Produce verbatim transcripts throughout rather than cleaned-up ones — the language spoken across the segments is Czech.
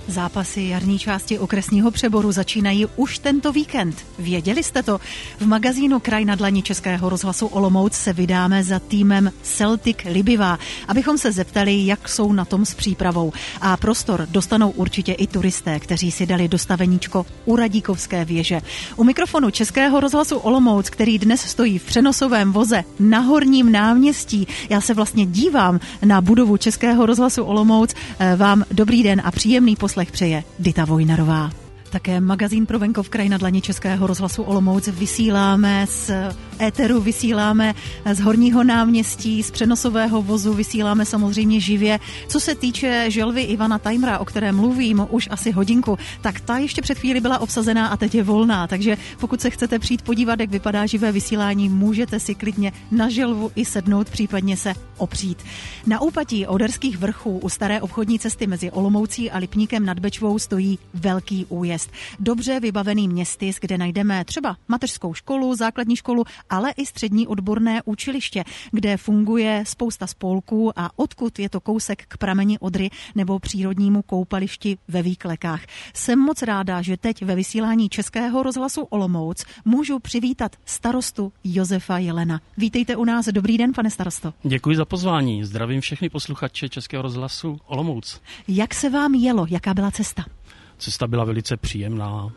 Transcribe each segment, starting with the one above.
Zápasy jarní části okresního přeboru začínají už tento víkend. Věděli jste to? V magazínu Kraj na dlani Českého rozhlasu Olomouc se vydáme za týmem Celtic Libivá, abychom se zeptali, jak jsou na tom s přípravou. A prostor dostanou určitě i turisté, kteří si dali dostaveníčko u Radíkovské věže. U mikrofonu Českého rozhlasu Olomouc, který dnes stojí v přenosovém voze na Horním náměstí, já se vlastně dívám na budovu Českého rozhlasu Olomouc, vám dobrý den a příjemný poslech přeje Dita Vojnarová. Také magazín pro venkov Kraj na dlani Českého rozhlasu Olomouc vysíláme z éteru, vysíláme z Horního náměstí, z přenosového vozu, vysíláme samozřejmě živě. Co se týče želvy Ivana Tajmra, o které mluvím už asi hodinku, tak ta ještě před chvíli byla obsazená a teď je volná, takže pokud se chcete přijít podívat, jak vypadá živé vysílání, můžete si klidně na želvu i sednout, případně se opřít. Na úpatí Oderských vrchů u staré obchodní cesty mezi Olomoucí a Lipníkem nad Bečvou stojí velký újezd. Dobře vybavený městys, kde najdeme třeba mateřskou školu, základní školu, ale i střední odborné učiliště, kde funguje spousta spolků a odkud je to kousek k prameni Odry nebo přírodnímu koupališti ve Výklekách. Jsem moc ráda, že teď ve vysílání Českého rozhlasu Olomouc můžu přivítat starostu Josefa Jelena. Vítejte u nás. Dobrý den, pane starosto. Děkuji za pozvání. Zdravím všechny posluchače Českého rozhlasu Olomouc. Jak se vám jelo? Jaká byla cesta? Cesta byla velice příjemná,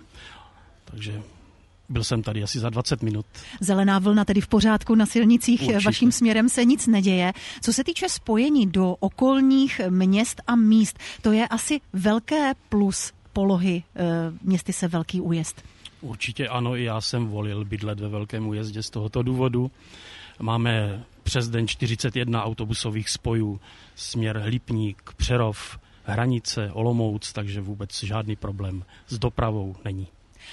takže byl jsem tady asi za dvacet minut. Zelená vlna tedy v pořádku na silnicích. Určitě. Vaším směrem se nic neděje. Co se týče spojení do okolních měst a míst, to je asi velké plus polohy e, městy se Velký Újezd. Určitě ano, i já jsem volil bydlet ve Velkém Újezdě z tohoto důvodu. Máme přes den čtyřicet jedna autobusových spojů, směr Lipník, Přerov, Hranice, Olomouc, takže vůbec žádný problém s dopravou není.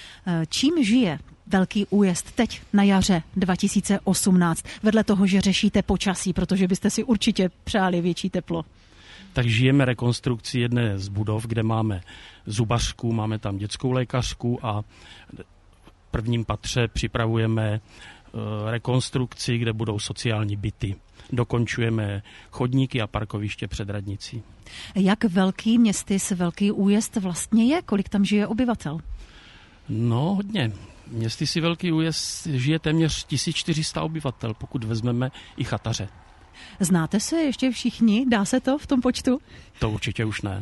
Čím žije Velký Újezd teď na jaře dva tisíce osmnáct, vedle toho, že řešíte počasí, protože byste si určitě přáli větší teplo? Tak žijeme rekonstrukci jedné z budov, kde máme zubařku, máme tam dětskou lékařku a v prvním patře připravujeme rekonstrukci, kde budou sociální byty. Dokončujeme chodníky a parkoviště před radnicí. Jak velký městys Velký Újezd vlastně je? Kolik tam žije obyvatel? No hodně. Městys Velký Újezd žije téměř tisíc čtyři sta obyvatel, pokud vezmeme i chataře. Znáte se ještě všichni? Dá se to v tom počtu? To určitě už ne.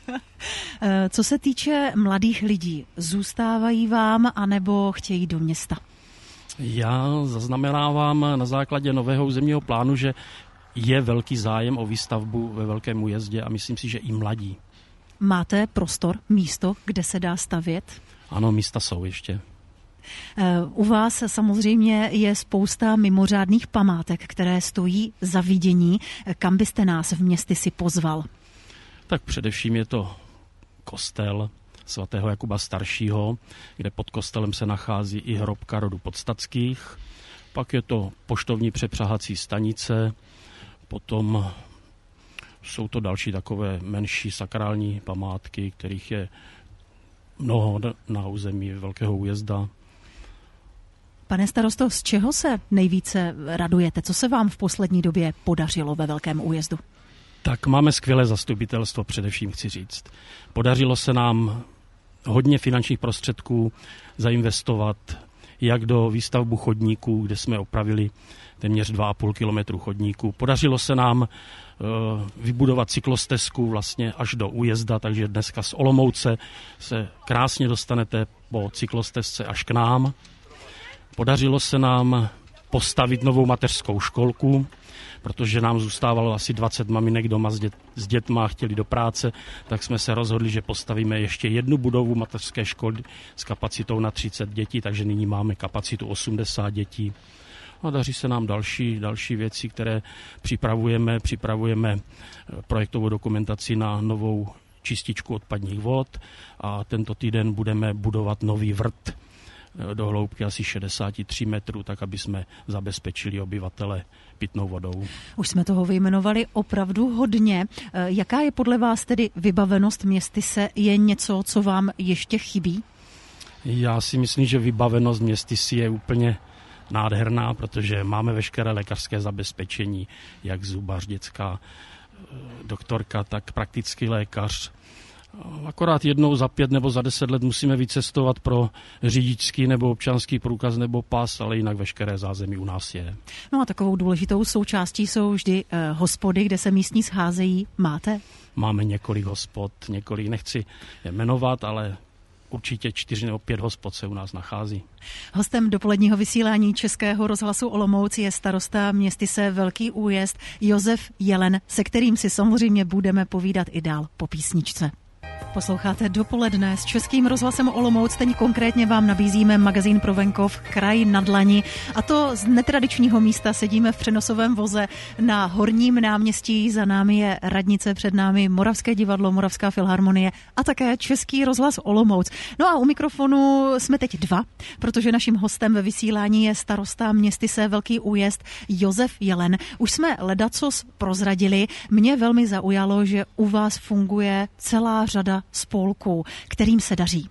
Co se týče mladých lidí, zůstávají vám anebo chtějí do města? Já zaznamenávám na základě nového územního plánu, že je velký zájem o výstavbu ve Velkém Újezdě a myslím si, že i mladí. Máte prostor, místo, kde se dá stavět? Ano, místa jsou ještě. U vás samozřejmě je spousta mimořádných památek, které stojí za vidění. Kam byste nás v městě si pozval? Tak především je to kostel svatého Jakuba Staršího, kde pod kostelem se nachází i hrobka rodu Podstatských. Pak je to poštovní přepřahací stanice, potom jsou to další takové menší sakrální památky, kterých je mnoho na území Velkého Újezda. Pane starosto, z čeho se nejvíce radujete? Co se vám v poslední době podařilo ve Velkém Újezdu? Tak máme skvělé zastupitelstvo, především chci říct. Podařilo se nám hodně finančních prostředků zainvestovat, jak do výstavbu chodníků, kde jsme opravili téměř dva a půl kilometru chodníků. Podařilo se nám uh, vybudovat cyklostezku vlastně až do Újezda, takže dneska z Olomouce se krásně dostanete po cyklostezce až k nám. Podařilo se nám postavit novou mateřskou školku, protože nám zůstávalo asi dvacet maminek doma s, dět, s dětma a chtěli do práce, tak jsme se rozhodli, že postavíme ještě jednu budovu mateřské školy s kapacitou na třicet dětí, takže nyní máme kapacitu osmdesát dětí. A daří se nám další, další věci, které připravujeme. Připravujeme projektovou dokumentaci na novou čističku odpadních vod a tento týden budeme budovat nový vrt do hloubky asi šedesát tři metrů, tak aby jsme zabezpečili obyvatele pitnou vodou. Už jsme toho vyjmenovali opravdu hodně. Jaká je podle vás tedy vybavenost městyse? Je něco, co vám ještě chybí? Já si myslím, že vybavenost městyse je úplně nádherná, protože máme veškeré lékařské zabezpečení, jak zubař, dětská doktorka, tak praktický lékař. Akorát jednou za pět nebo za deset let musíme vycestovat pro řidičský nebo občanský průkaz nebo pas, ale jinak veškeré zázemí u nás je. No a takovou důležitou součástí jsou vždy eh, hospody, kde se místní scházejí. Máte? Máme několik hospod, několik, nechci je jmenovat, ale určitě čtyři nebo pět hospod se u nás nachází. Hostem dopoledního vysílání Českého rozhlasu Olomouc je starosta městyse Velký Újezd Josef Jelen, se kterým si samozřejmě budeme povídat i dál po písničce. Posloucháte Dopoledne s Českým rozhlasem Olomouc, teď konkrétně vám nabízíme magazín pro venkov Kraj na dlani, a to z netradičního místa. Sedíme v přenosovém voze na Horním náměstí, za námi je radnice, před námi Moravské divadlo, Moravská filharmonie a také Český rozhlas Olomouc. No a u mikrofonu jsme teď dva, protože naším hostem ve vysílání je starosta městyse Velký Újezd Josef Jelen. Už jsme ledacos prozradili, mě velmi zaujalo, že u vás funguje celá řada spolků, kterým se daří.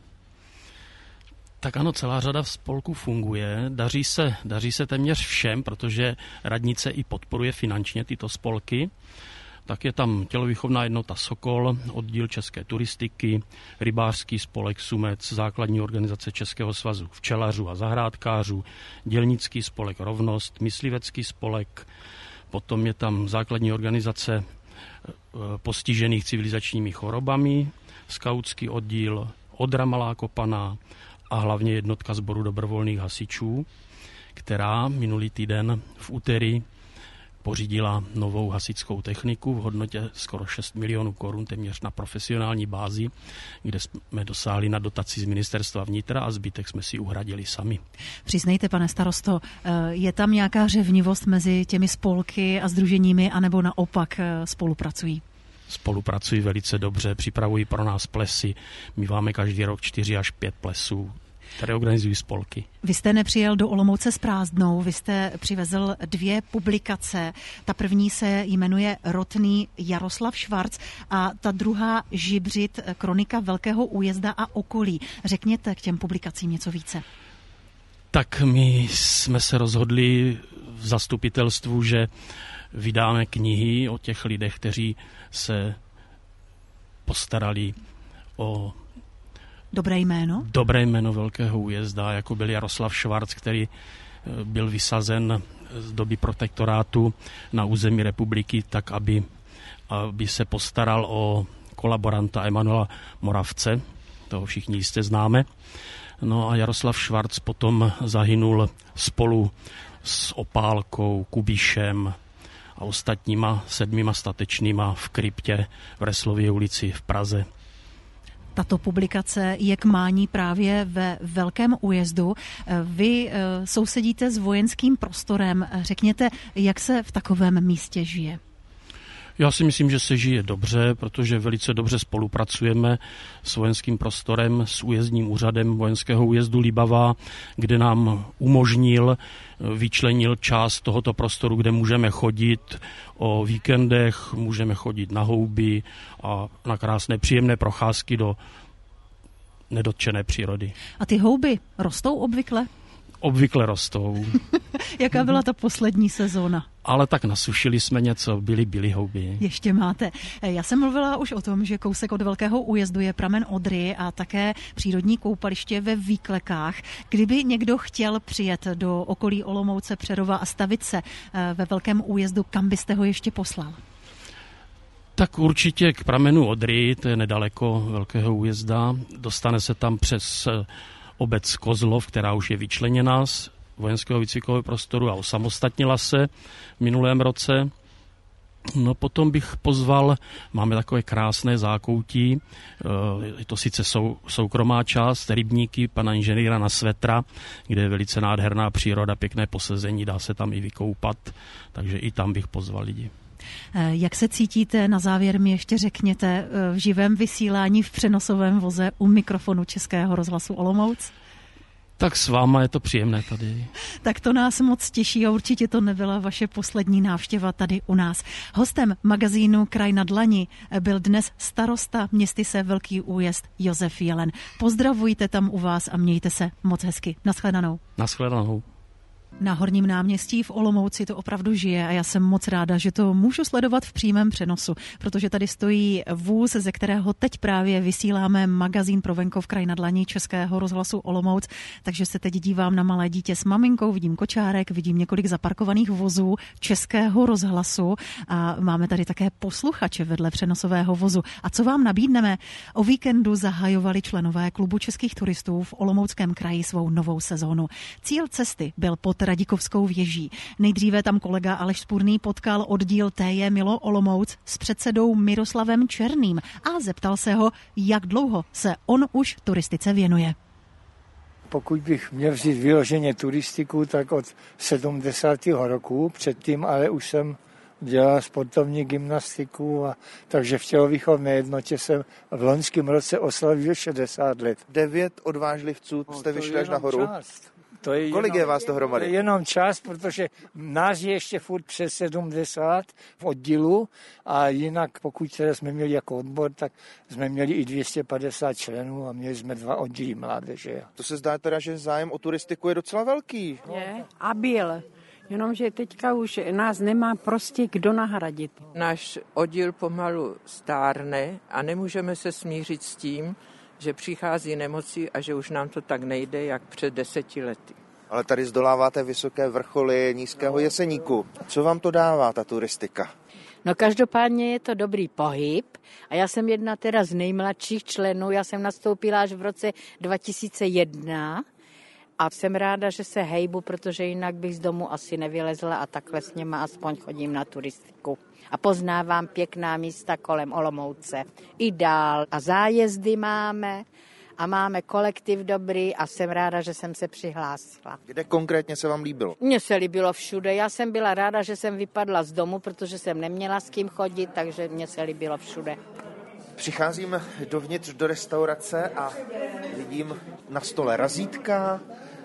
Tak ano, celá řada spolků funguje. Daří se, daří se téměř všem, protože radnice i podporuje finančně tyto spolky. Tak je tam tělovýchovná jednota Sokol, oddíl české turistiky, rybářský spolek Sumec, základní organizace Českého svazu včelařů a zahrádkářů, dělnický spolek Rovnost, myslivecký spolek, potom je tam základní organizace postižených civilizačními chorobami, skautský oddíl Odra Malá Kopaná a hlavně jednotka sboru dobrovolných hasičů, která minulý týden v úterý pořídila novou hasičskou techniku v hodnotě skoro šest milionů korun, téměř na profesionální bázi, kde jsme dosáhli na dotaci z ministerstva vnitra a zbytek jsme si uhradili sami. Přiznejte, pane starosto, je tam nějaká řevnivost mezi těmi spolky a sdruženími, anebo naopak spolupracují? Spolupracují velice dobře, připravují pro nás plesy. My máme každý rok čtyři až pět plesů, které organizují spolky. Vy jste nepřijel do Olomouce s prázdnou, vy jste přivezl dvě publikace. Ta první se jmenuje Rotný Jaroslav Švarc a ta druhá Žibřit, kronika Velkého Újezda a okolí. Řekněte k těm publikacím něco více. Tak my jsme se rozhodli v zastupitelstvu, že vydáme knihy o těch lidech, kteří se postarali o Dobré jméno? Dobré jméno Velkého Újezda, jako byl Jaroslav Švarc, který byl vysazen z doby protektorátu na území republiky, tak aby, aby se postaral o kolaboranta Emanuela Moravce, toho všichni jistě známe. No a Jaroslav Švarc potom zahynul spolu s Opálkou, Kubišem a ostatníma sedmima statečnýma v kryptě v Reslově ulici v Praze. Tato publikace je k mání právě ve Velkém Újezdu. Vy sousedíte s vojenským prostorem. Řekněte, jak se v takovém místě žije? Já si myslím, že se žije dobře, protože velice dobře spolupracujeme s vojenským prostorem, s újezdním úřadem vojenského újezdu Libavá, kde nám umožnil, vyčlenil část tohoto prostoru, kde můžeme chodit o víkendech, můžeme chodit na houby a na krásné příjemné procházky do nedotčené přírody. A ty houby rostou obvykle? Obvykle rostou. Jaká byla ta poslední sezóna? Ale tak nasušili jsme něco, byly byly houby. Ještě máte. Já jsem mluvila už o tom, že kousek od Velkého Újezdu je pramen Odry a také přírodní koupaliště ve Výklekách. Kdyby někdo chtěl přijet do okolí Olomouce, Přerova a stavit se ve Velkém Újezdu, kam byste ho ještě poslal? Tak určitě k pramenu Odry, to je nedaleko Velkého Újezda. Dostane se tam přes obec Kozlov, která už je vyčleněná z vojenského výcvikového prostoru a osamostatnila se v minulém roce. No potom bych pozval, máme takové krásné zákoutí, je to sice sou, soukromá část, rybníky pana inženýra na Svetra, kde je velice nádherná příroda, pěkné posezení, dá se tam i vykoupat, takže i tam bych pozval lidi. Jak se cítíte, na závěr mi ještě řekněte, v živém vysílání v přenosovém voze u mikrofonu Českého rozhlasu Olomouc? Tak s váma je to příjemné tady. Tak to nás moc těší a určitě to nebyla vaše poslední návštěva tady u nás. Hostem magazínu Kraj na dlani byl dnes starosta městyse Velký Újezd Josef Jelen. Pozdravujte tam u vás a mějte se moc hezky. Naschledanou. Naschledanou. Na Horním náměstí v Olomouci to opravdu žije a já jsem moc ráda, že to můžu sledovat v přímém přenosu, protože tady stojí vůz, ze kterého teď právě vysíláme magazín pro venkov kraj na dlani Českého rozhlasu Olomouc, takže se teď dívám na malé dítě s maminkou, vidím kočárek, vidím několik zaparkovaných vozů Českého rozhlasu a máme tady také posluchače vedle přenosového vozu. A co vám nabídneme? O víkendu zahajovali členové klubu českých turistů v Olomouckém kraji svou novou sezónu. Cíl cesty byl pod Radikovskou věží. Nejdříve tam kolega Aleš Spurný potkal oddíl T J Milo Olomouc s předsedou Miroslavem Černým a zeptal se ho, jak dlouho se on už turistice věnuje. Pokud bych měl vzít vyloženě turistiku, tak od sedmdesátého roku, předtím ale už jsem dělal sportovní gymnastiku, a takže v tělovýchovné jednotě jsem v loňském roce oslavil šedesát let. Devět odvážlivců jste no, vyšli až nahoru. Část. To je Kolik jenom, je vás dohromady? To je jenom část, protože nás je ještě furt přes sedmdesát v oddílu a jinak pokud teda jsme měli jako odbor, tak jsme měli i dvě stě padesát členů a měli jsme dva oddíly mládeže. To se zdá teda, že zájem o turistiku je docela velký. Je a byl. Jenomže teďka už nás nemá prostě kdo nahradit. Náš oddíl pomalu stárne a nemůžeme se smířit s tím, že přichází nemocí a že už nám to tak nejde, jak před deseti lety. Ale tady zdoláváte vysoké vrcholy nízkého Jeseníku. Co vám to dává, ta turistika? No každopádně je to dobrý pohyb a já jsem jedna teda z nejmladších členů, já jsem nastoupila až v roce dva tisíce jedna a jsem ráda, že se hejbu, protože jinak bych z domu asi nevylezla a takhle s něma aspoň chodím na turistiku. A poznávám pěkná místa kolem Olomouce. I dál. A zájezdy máme a máme kolektiv dobrý a jsem ráda, že jsem se přihlásila. Kde konkrétně se vám líbilo? Mně se líbilo všude. Já jsem byla ráda, že jsem vypadla z domu, protože jsem neměla s kým chodit, takže mně se líbilo všude. Přicházím dovnitř do restaurace a vidím na stole razítka,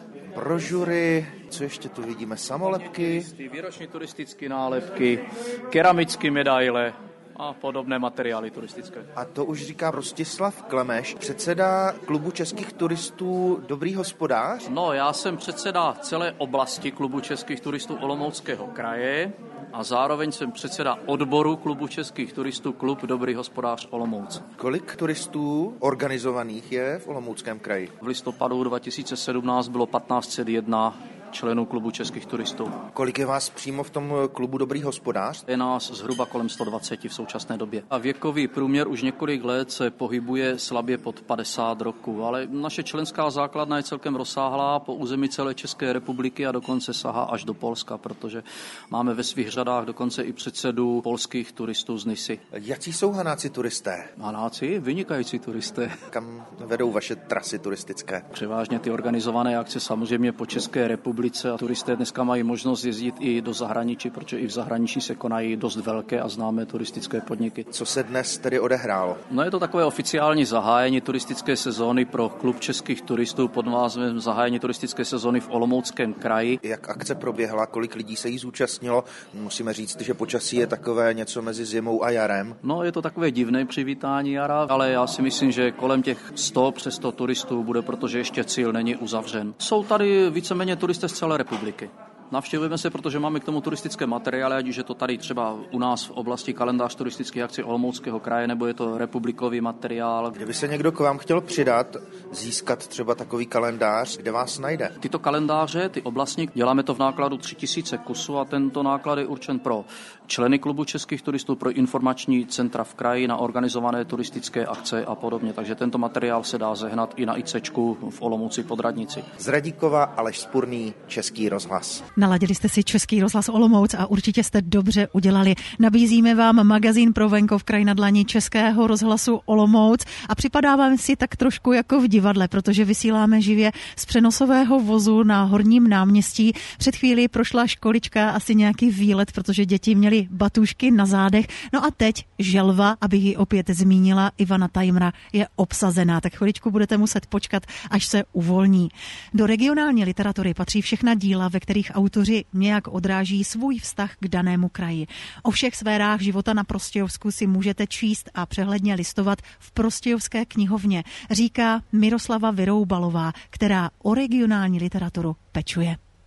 brožury, co ještě tu vidíme, samolepky. Výroční turistické nálepky, keramické medaile a podobné materiály turistické. A to už říká Rostislav Klemeš, předseda klubu českých turistů Dobrý hospodář. No, já jsem předseda celé oblasti klubu českých turistů Olomouckého kraje a zároveň jsem předseda odboru klubu českých turistů Klub Dobrý hospodář Olomouc. Kolik turistů organizovaných je v Olomouckém kraji? V listopadu dva tisíce sedmnáct bylo patnáct set jedna členů klubu českých turistů. Kolik je vás přímo v tom klubu Dobrý hospodář? Je nás zhruba kolem sto dvacet v současné době. A věkový průměr už několik let se pohybuje slabě pod padesát roků, ale naše členská základna je celkem rozsáhlá po území celé České republiky a dokonce sahá až do Polska, protože máme ve svých řadách dokonce i předsedu polských turistů z Nisy. Jací jsou Hanáci turisté? Hanáci? Vynikající turisté. Kam vedou vaše trasy turistické? Převážně ty organizované akce samozřejmě po České republice a turisté dneska mají možnost jezdit i do zahraničí, protože i v zahraničí se konají dost velké a známé turistické podniky. Co se dnes tedy odehrálo? No je to takové oficiální zahájení turistické sezóny pro klub českých turistů pod názvem zahájení turistické sezóny v Olomouckém kraji. Jak akce proběhla, kolik lidí se jí zúčastnilo? Musíme říct, že počasí je takové něco mezi zimou a jarem. No je to takové divné přivítání jara, ale já si myslím, že kolem těch sto přes sto turistů bude, protože ještě cíl není uzavřen. Jsou tady víceméně turisté z celé republiky. Navštěvujeme se, protože máme k tomu turistické materiály, ať už je to tady třeba u nás v oblasti kalendář turistických akcí Olomouckého kraje, nebo je to republikový materiál. Kdyby se někdo k vám chtěl přidat, získat třeba takový kalendář, kde vás najde? Tyto kalendáře, ty oblastní, děláme to v nákladu tři tisíce kusů a tento náklad je určen pro členy klubu českých turistů, pro informační centra v kraji, na organizované turistické akce a podobně. Takže tento materiál se dá zehnat i na ICčku v Olomouci pod radnici. Z Radíkova Aleš Spurný, Český rozhlas. Naladili jste si Český rozhlas Olomouc a určitě jste dobře udělali. Nabízíme vám magazín pro venkov kraj na dlani Českého rozhlasu Olomouc a připadá vám si tak trošku jako v divadle, protože vysíláme živě z přenosového vozu na Horním náměstí. Před chvílí prošla školička, asi nějaký výlet, protože děti měly batůžky na zádech. No a teď želva, abych ji opět zmínila, Ivana Tajmra je obsazená, tak chviličku budete muset počkat, až se uvolní. Do regionální literatury patří všechna díla, ve kterých autoři nějak odráží svůj vztah k danému kraji. O všech sférách života na Prostějovsku si můžete číst a přehledně listovat v Prostějovské knihovně, říká Miroslava Vyroubalová, která o regionální literaturu pečuje.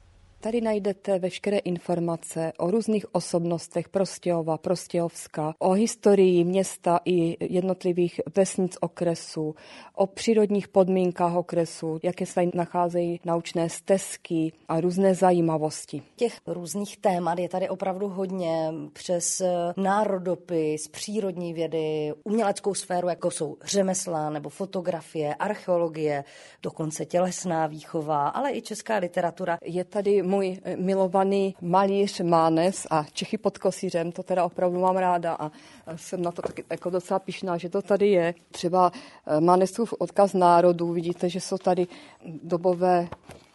Tady najdete veškeré informace o různých osobnostech Prostějova, Prostějovska, o historii města i jednotlivých vesnic okresu, o přírodních podmínkách okresu, jaké se tady nacházejí naučné stezky a různé zajímavosti. Těch různých témat je tady opravdu hodně, přes národopis, přírodní vědy, uměleckou sféru, jako jsou řemesla nebo fotografie, archeologie, dokonce tělesná výchova, ale i česká literatura. Je tady můj milovaný malíř Mánes a Čechy pod Kosířem, to teda opravdu mám ráda a jsem na to taky jako docela pyšná, že to tady je. Třeba Mánesův odkaz národů, vidíte, že jsou tady dobové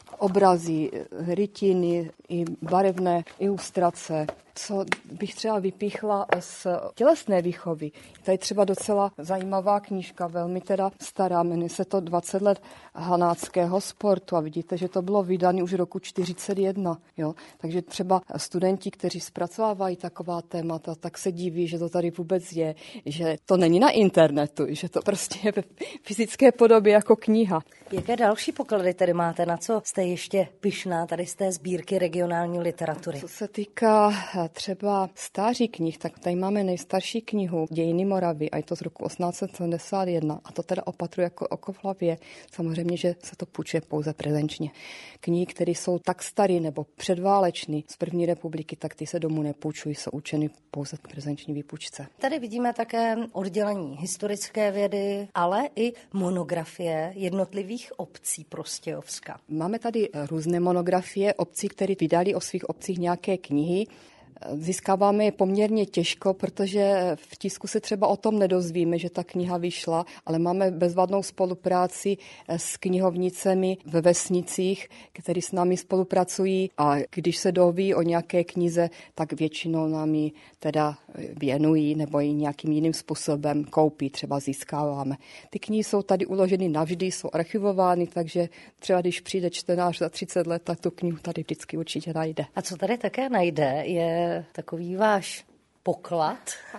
obrazy, rytiny i barevné ilustrace. Co bych třeba vypíchla z tělesné výchovy. Tady třeba docela zajímavá knížka, velmi teda stará, jmenuje se to dvacet let hanáckého sportu a vidíte, že to bylo vydané už roku čtyřicet jedna. Jo? Takže třeba studenti, kteří zpracovávají taková témata, tak se diví, že to tady vůbec je, že to není na internetu, že to prostě je ve fyzické podobě jako kniha. Jaké další poklady tedy máte, na co jste ještě pyšná tady z té sbírky regionální literatury? Co se týká třeba stáří knih, tak tady máme nejstarší knihu Dějiny Moravy a je to z roku osmnáct set sedmdesát jedna a to teda opatruji jako oko v hlavě. Samozřejmě, že se to půjčuje pouze prezenčně. Knihy, které jsou tak staré nebo předváleční z první republiky, tak ty se domů nepůjčují, jsou učeny pouze k prezenční výpůjčce. Tady vidíme také oddělení historické vědy, ale i monografie jednotlivých obcí Prostějovska. Máme tady různé monografie obcí, které vydali o svých obcích nějaké knihy. Získáváme je poměrně těžko, protože v tisku se třeba o tom nedozvíme, že ta kniha vyšla, ale máme bezvadnou spolupráci s knihovnicemi ve vesnicích, kteří s námi spolupracují a když se doví o nějaké knize, tak většinou nám ji teda věnují nebo ji nějakým jiným způsobem koupí, třeba získáváme. Ty knihy jsou tady uloženy navždy, jsou archivovány, takže třeba když přijde čtenář za třicet let, tak tu knihu tady vždycky určitě najde. A co tady také najde, je takový váš poklad,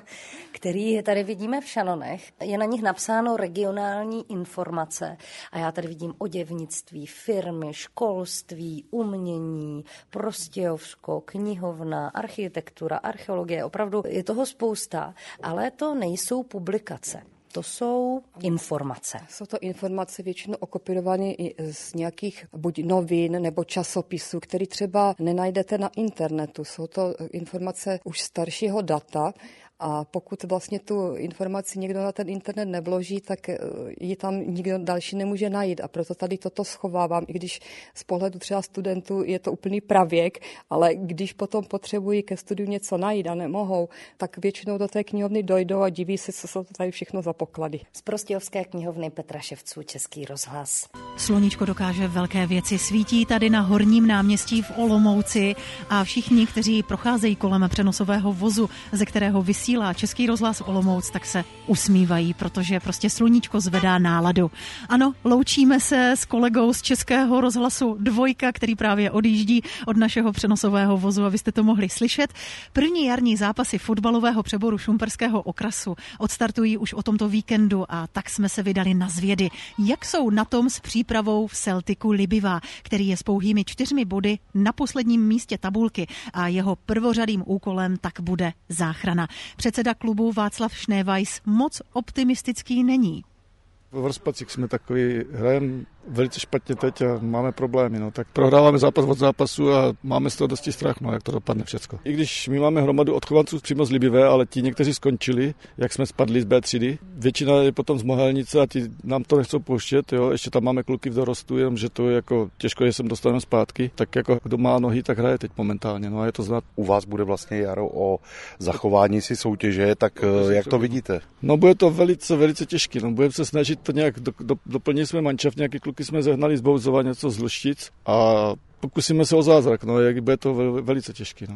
který tady vidíme v šanonech. Je na nich napsáno regionální informace a já tady vidím oděvnictví, firmy, školství, umění, Prostějovsko, knihovna, architektura, archeologie. Opravdu je toho spousta, ale to nejsou publikace. To jsou informace. Jsou to informace většinou okopírované z nějakých buď novin nebo časopisů, které třeba nenajdete na internetu. Jsou to informace už staršího data a pokud vlastně tu informaci někdo na ten internet nevloží, tak ji tam nikdo další nemůže najít a proto tady toto schovávám, i když z pohledu třeba studentů je to úplný pravěk, ale když potom potřebují ke studiu něco najít a nemohou, tak většinou do té knihovny dojdou a diví se, co jsou to tady všechno za poklady. Z Prostějovské knihovny Petra Ševců, Český rozhlas. Sluníčko dokáže velké věci, svítí tady na Horním náměstí v Olomouci a všichni, kteří procházejí kolem přenosového vozu, ze kterého vysílá Český rozhlas Olomouc, tak se usmívají, protože prostě sluníčko zvedá náladu. Ano, loučíme se s kolegou z Českého rozhlasu Dvojka, který právě odjíždí od našeho přenosového vozu, abyste to mohli slyšet. První jarní zápasy fotbalového přeboru Šumperského okresu odstartují už o tomto víkendu a tak jsme se vydali na zvědy. Jak jsou na tom s přípravou v Celticu Libivá, který je s pouhými čtyřmi body na posledním místě tabulky a jeho prvořadým úkolem tak bude záchrana. Předseda klubu Václav Šnévajs moc optimistický není. V rozpacích jsme takový, hrajeme velice špatně teď a máme problémy. No. Tak prohráváme zápas od zápasu a máme z toho dosti strach, no, jak to dopadne všecko. I když my máme hromadu odchovanců přímo z Libivé, ale ti někteří skončili, jak jsme spadli z bé třídy. Většina je potom z Mohelnice a ti nám to nechcou pouštět. Jo. Ještě tam máme kluky v dorostu, jenom že to je jako těžko, že sem dostaneme zpátky. Tak jako kdo má nohy, tak hraje teď momentálně. No a je to znát. U vás bude vlastně jaro o zachování si soutěže, tak no, jak to vidíte? No bude to velice, velice těžké. No, budeme se snažit to nějak do, do, doplnit jsme mančaft, nějaký kluky jsme zehnali z Bouzova, něco z Lštic a pokusíme se o zázrak, no, jak bude to velice těžké. No.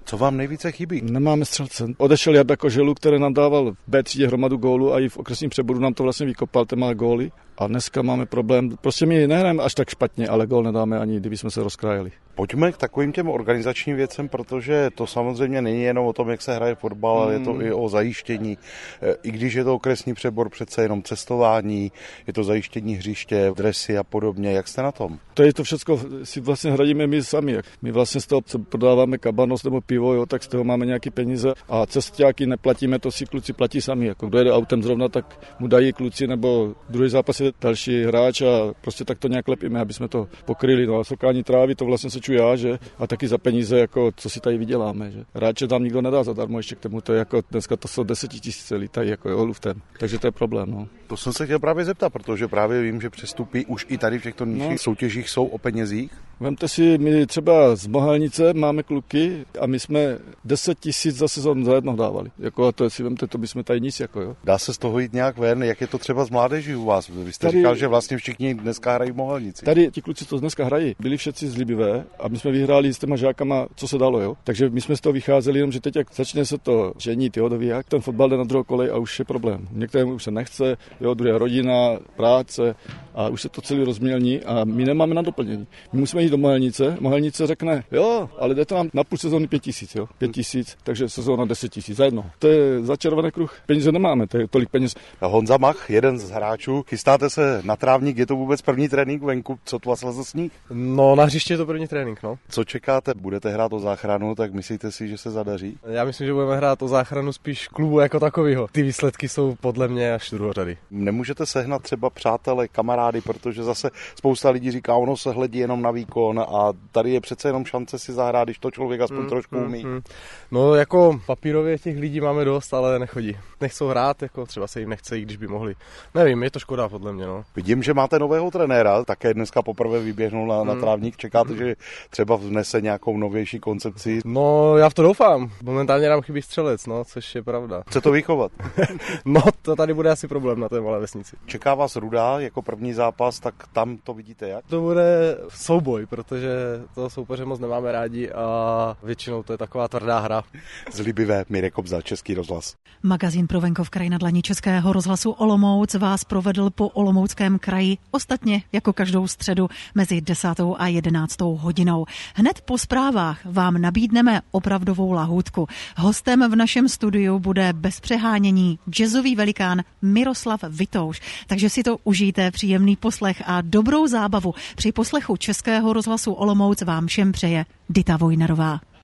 Co vám nejvíce chybí? Nemáme střelce. Odešel Jarda Koželu, který nám dával v bé třídě hromadu gólů a i v okresním přeboru nám to vlastně vykopal, ten má góly. A dneska máme problém. Prostě my nehrajeme až tak špatně, ale gól nedáme ani, kdyby jsme se rozkrájeli. Pojďme k takovým těm organizačním věcem, protože to samozřejmě není jenom o tom, jak se hraje fotbal, hmm. ale je to i o zajištění. I když je to okresní přebor, přece jenom cestování, je to zajištění hřiště, dresy a podobně. Jak jste na tom? To je to všechno, si vlastně hradíme my sami. My vlastně z toho prodáváme kabanos nebo pivo, jo, tak z toho máme nějaké peníze a cestáky neplatíme, to si kluci platí sami. Jako kdo jede autem zrovna, tak mu dají kluci, nebo druhý zápas je další hráč a prostě tak to nějak lepíme, aby jsme to pokryli. No a sokání trávy, to vlastně se čuji já, že a taky za peníze, jako co si tady vyděláme, že. Hráče tam nikdo nedá zadarmo, ještě k tomu to je jako dneska to jsou desetitisíce lítají jako jo, luftem. Takže to je problém, no. To jsem se chtěl právě zeptat, protože právě vím, že přestupy už i tady v těchto nižších no. soutěžích jsou o penězích. Vemte si, my třeba z Mohelnice máme kluky a my jsme deset tisíc za sezónu za jedno dávali. Jako a to si vemte, to bychom tady nic, jako jo. Dá se z toho jít nějak ven, jak je to třeba z mládeží u vás? Vy jste tady, říkal, že vlastně všichni dneska hrají v Mohelnici. Tady ti kluci, co dneska hrají, byli všetci z Libivé a my jsme vyhráli s těma žákama, co se dalo, jo. Takže my jsme z toho vycházeli, jenom že teď jak začne se to ženít, jo, doví, jak ten fotbal jde na druhou kolej a už je problém. Některému už se nechce, jo, druhá rodina, práce a už se to celý rozmělní a my nemáme na doplnění. My musíme jít do Mohelnice. Mohelnice řekne, jo, ale jde to nám na půl sezóny pět tisíc, jo, pět tisíc, takže sezóna deset tisíc za jedno. To je začarovaný kruh. Peníze nemáme, to je tolik peněz. Honza Mach, jeden z hráčů, chystáte se na trávník, je to vůbec první trénink venku, co tu vás leze sníh? No, na hřiště je to první trénink, no. Co čekáte? Budete hrát o záchranu, tak myslíte si, že se zadaří? Já myslím, že budeme hrát o záchranu spíš klubu jako takovýho. Ty výsledky jsou podle mě až druhořady. Nemůžete sehnat třeba přátele, kamarády, protože zase spousta lidí říká, ono se hledí jenom na výkon a tady je přece jenom šance si zahrát, když to člověk aspoň mm, trošku umí. Mm, mm. No jako papírově těch lidí máme dost, ale nechodí. Nechcou hrát, jako třeba se jim nechce, i když by mohli. Nevím, je to škoda podle mě, no. Vidím, že máte nového trenéra, také dneska poprvé vyběhnul na, mm. na trávník. Čekáte, mm. že třeba vnese nějakou novější koncepci? No, já v to doufám. Momentálně nám chybí střelec, no, což je pravda. Chce to vychovat? No, to tady bude asi problém na té malé vesnici. Čeká vás Rudá jako první zápas, tak tam to vidíte jak? To bude souboj, protože to soupeře moc nemáme rádi a většinou to je taková tvrdá hra. Z Libivé, Mirek Kobza, Český rozhlas. Magazín pro venkov kraj na dlani Českého rozhlasu Olomouc vás provedl po Olomouckém kraji, ostatně jako každou středu mezi desátou a jedenáctou hodinou. Hned po zprávách vám nabídneme opravdovou lahůdku. Hostem v našem studiu bude bez přehánění jazzový velikán Miroslav Vitouš. Takže si to užijte, příjemný poslech a dobrou zábavu při poslechu Českého rozhlasu Olomouc vám všem přeje Dita Vojnarová.